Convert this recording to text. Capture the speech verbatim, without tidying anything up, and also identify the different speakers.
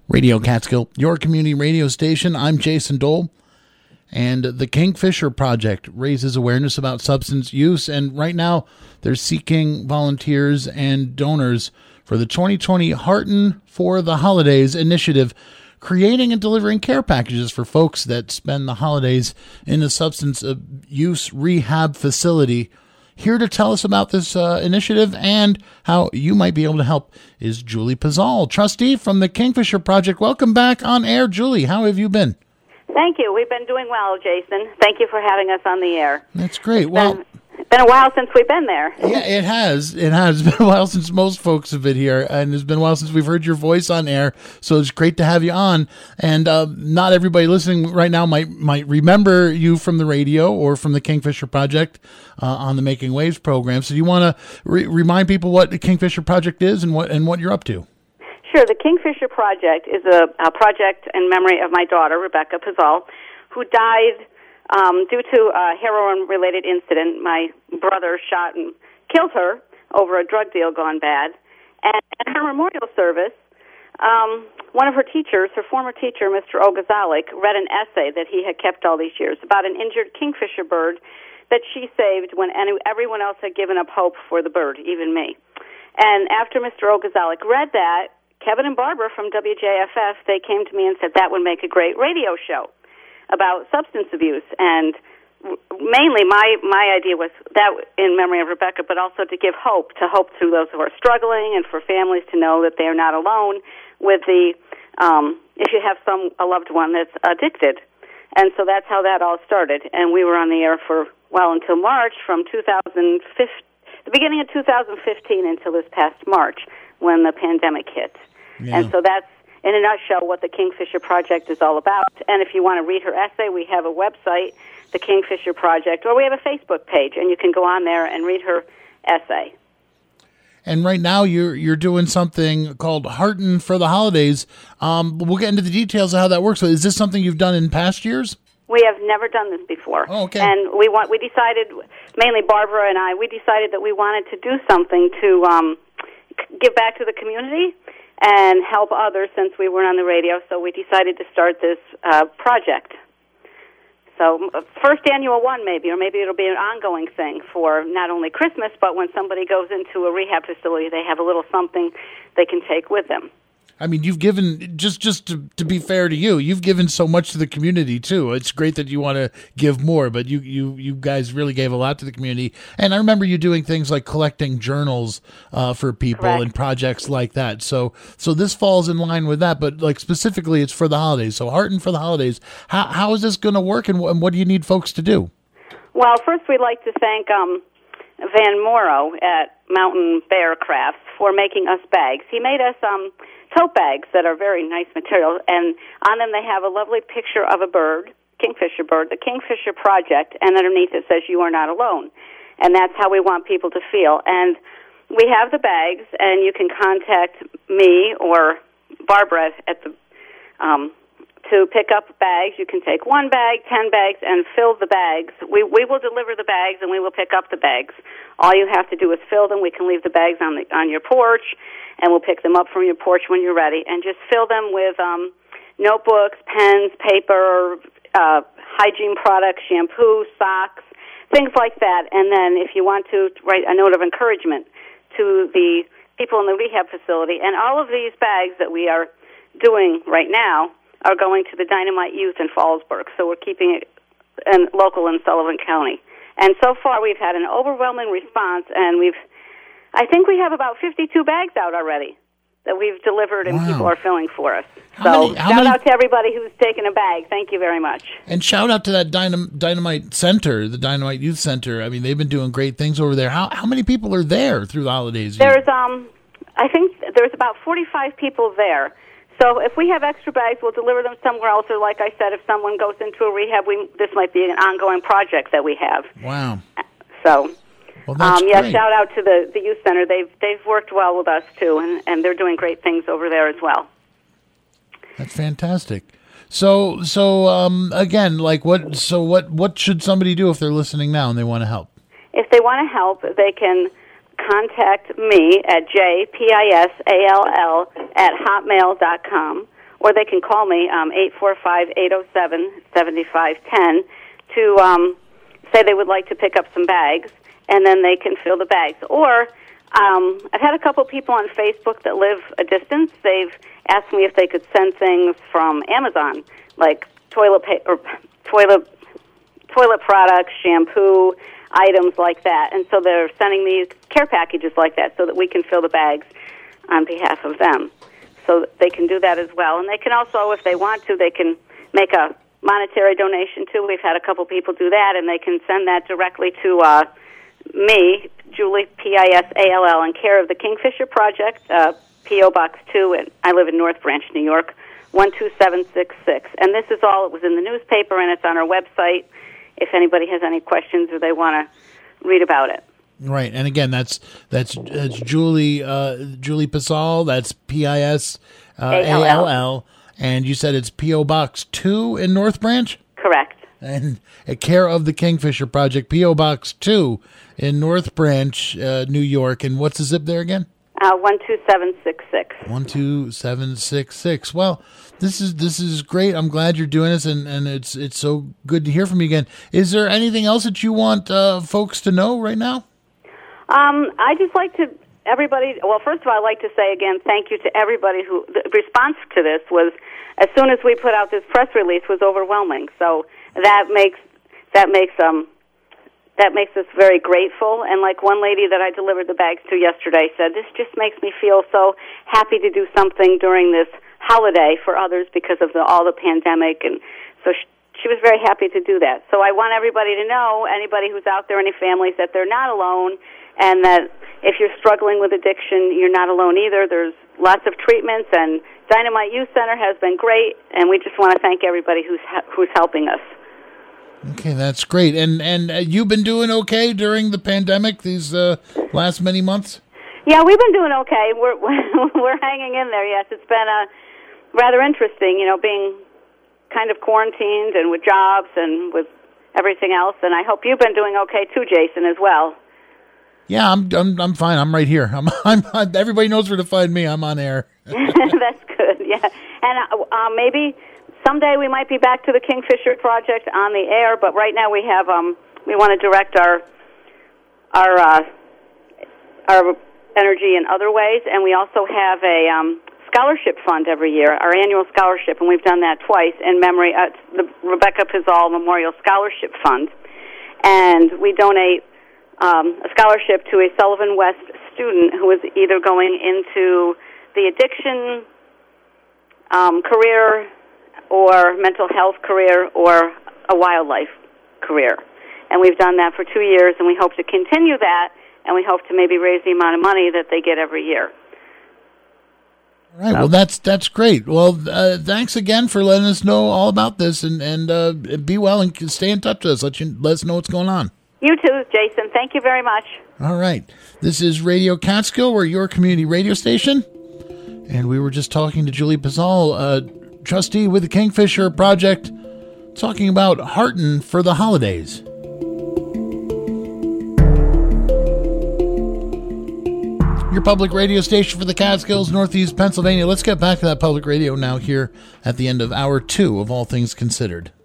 Speaker 1: Radio Catskill, your community radio station. I'm Jason Dole, and the Kingfisher Project raises awareness about substance use, and right now they're seeking volunteers and donors for the twenty twenty Hearten for the Holidays initiative, creating and delivering care packages for folks that spend the holidays in a substance use rehab facility. Here to tell us about this uh, initiative and how you might be able to help is Julie Pazal, trustee from the Kingfisher Project. Welcome back on air, Julie. How have you been?
Speaker 2: Thank you. We've been doing well, Jason. Thank you for having us on the air.
Speaker 1: That's great.
Speaker 2: It's
Speaker 1: well,
Speaker 2: been, it's been a while since we've been there.
Speaker 1: Yeah, it has. It has been a while since most folks have been here, and it's been a while since we've heard your voice on air. So it's great to have you on. And uh, not everybody listening right now might might remember you from the radio or from the Kingfisher Project uh, on the Making Waves program. So do you want to re- remind people what the Kingfisher Project is and what and what you're up to?
Speaker 2: Sure. The Kingfisher Project is a, a project in memory of my daughter, Rebecca Pazal, who died um, due to a heroin-related incident. My brother shot and killed her over a drug deal gone bad. And at her memorial service, um, one of her teachers, her former teacher, Mister Ogazalik, read an essay that he had kept all these years about an injured kingfisher bird that she saved when any, everyone else had given up hope for the bird, even me. And after Mister Ogazalik read that, Kevin and Barbara from W J F F, they came to me and said that would make a great radio show about substance abuse. And mainly my, my idea was that in memory of Rebecca, but also to give hope, to hope to those who are struggling and for families to know that they are not alone with the, um, if you have some, a loved one that's addicted. And so that's how that all started. And we were on the air for, well, until March from two thousand fifteen, the beginning of two thousand fifteen until this past March when the pandemic hit. Yeah. And so that's, in a nutshell, what the Kingfisher Project is all about. And if you want to read her essay, we have a website, the Kingfisher Project, or we have a Facebook page, and you can go on there and read her essay.
Speaker 1: And right now you're you're doing something called Hearten for the Holidays. Um, we'll get into the details of how that works. So is this something you've done in past years?
Speaker 2: We have never done this before.
Speaker 1: Oh, okay.
Speaker 2: And we want we decided, mainly Barbara and I, we decided that we wanted to do something to um, give back to the community and help others since we weren't on the radio, so we decided to start this uh, project. So first annual one maybe, or maybe it'll be an ongoing thing for not only Christmas, but when somebody goes into a rehab facility, they have a little something they can take with them.
Speaker 1: I mean, you've given, just just to, to be fair to you, you've given so much to the community, too. It's great that you want to give more, but you, you, you guys really gave a lot to the community. And I remember you doing things like collecting journals uh, for people
Speaker 2: Correct.
Speaker 1: And projects like that. So so this falls in line with that, but like specifically it's for the holidays. So Hearten for the Holidays. How How is this going to work, and, wh- and what do you need folks to do?
Speaker 2: Well, first we'd like to thank um, Van Morrow at Mountain Bear Crafts for making us bags. He made us... Um, tote bags that are very nice material, and on them they have a lovely picture of a bird, kingfisher bird, the Kingfisher Project, and underneath it says, "You are not alone." And that's how we want people to feel. And we have the bags, and you can contact me or Barbara at the um, to pick up bags. You can take one bag, ten bags, and fill the bags. We we will deliver the bags, and we will pick up the bags. All you have to do is fill them. We can leave the bags on the on your porch, and we'll pick them up from your porch when you're ready. And just fill them with um, notebooks, pens, paper, uh, hygiene products, shampoo, socks, things like that. And then if you want to write a note of encouragement to the people in the rehab facility. And all of these bags that we are doing right now are going to the Dynamite Youth in Fallsburg. So we're keeping it in, local in Sullivan County. And so far we've had an overwhelming response, and we've I think we have about fifty-two bags out already that we've delivered, and wow. people are filling for us.
Speaker 1: How
Speaker 2: so
Speaker 1: many, how
Speaker 2: shout
Speaker 1: many...
Speaker 2: out to everybody who's taken a bag. Thank you very much.
Speaker 1: And shout out to that Dynam- Dynamite Center, the Dynamite Youth Center. I mean, they've been doing great things over there. How how many people are there through the holidays?
Speaker 2: There's, um, I think there's about forty-five people there. So if we have extra bags, we'll deliver them somewhere else. Or like I said, if someone goes into a rehab, we, this might be an ongoing project that we have.
Speaker 1: Wow.
Speaker 2: So...
Speaker 1: Well, that's
Speaker 2: um, yeah,
Speaker 1: great.
Speaker 2: shout out to the, the youth center. They've they've worked well with us too, and, and they're doing great things over there as well.
Speaker 1: That's fantastic. So so um, again, like what? So what? What should somebody do if they're listening now and they want to help?
Speaker 2: If they want to help, they can contact me at j p i s a l l at hotmail dot com, or they can call me, um, eight four five, eight oh seven, seven five one oh, to um, say they would like to pick up some bags, and then they can fill the bags. Or um, I've had a couple people on Facebook that live a distance. They've asked me if they could send things from Amazon, like toilet paper, toilet toilet products, shampoo, items like that. And so they're sending me care packages like that so that we can fill the bags on behalf of them. So they can do that as well. And they can also, if they want to, they can make a monetary donation too. We've had a couple people do that, and they can send that directly to uh, me, Julie, P I S A L L, in care of the Kingfisher Project, uh, P O Box two, and I live in North Branch, New York, one two seven six six. And this is all, it was in the newspaper, and it's on our website if anybody has any questions or they want to read about it.
Speaker 1: Right, and again, that's that's, that's Julie uh, Julie Pisall. That's P I S A L L, and you said it's P O Box two in North Branch.
Speaker 2: Correct.
Speaker 1: And a care of the Kingfisher Project, P O Box two in North Branch, uh, New York. And what's the zip there again?
Speaker 2: Uh, one two seven six six.
Speaker 1: One two seven six six. Well, this is this is great. I'm glad you're doing this, and, and it's it's so good to hear from you again. Is there anything else that you want uh, folks to know right now?
Speaker 2: Um, I just like to, everybody, well, first of all, I'd like to say again, thank you to everybody who, the response to this was, as soon as we put out this press release, was overwhelming. So that makes, that makes, um, that makes us very grateful. And like one lady that I delivered the bags to yesterday said, this just makes me feel so happy to do something during this holiday for others because of the, all the pandemic. And so she, she was very happy to do that. So I want everybody to know, anybody who's out there, any families, that they're not alone, and that if you're struggling with addiction, you're not alone either. There's lots of treatments, and Dynamite Youth Center has been great, and we just want to thank everybody who's who's helping us.
Speaker 1: Okay, that's great. And and uh, you've been doing okay during the pandemic these uh, last many months?
Speaker 2: Yeah, we've been doing okay. We're we're hanging in there. Yes, it's been uh, rather interesting, you know, being kind of quarantined and with jobs and with everything else. And I hope you've been doing okay too, Jason, as well.
Speaker 1: Yeah, I'm I'm I'm fine. I'm right here. I'm I'm everybody knows where to find me. I'm on air.
Speaker 2: That's good. Yeah, and uh, uh, maybe someday we might be back to the Kingfisher Project on the air. But right now we have um we want to direct our our uh, our energy in other ways, and we also have a um, scholarship fund every year, our annual scholarship, and we've done that twice in memory of the Rebecca Pisall Memorial Scholarship Fund, and we donate Um, a scholarship to a Sullivan West student who is either going into the addiction um, career or mental health career or a wildlife career. And we've done that for two years, and we hope to continue that, and we hope to maybe raise the amount of money that they get every year.
Speaker 1: All right. Well, that's that's great. Well, uh, thanks again for letting us know all about this, and, and uh, be well and stay in touch with us. Let, you, let us know what's going on.
Speaker 2: You too, Jason. Thank you very much.
Speaker 1: All right. This is Radio Catskill. We're your community radio station. And we were just talking to Julie Pisall, uh, trustee with the Kingfisher Project, talking about Hearten for the holidays. Your public radio station for the Catskills, Northeast Pennsylvania. Let's get back to that public radio now here at the end of hour two of All Things Considered.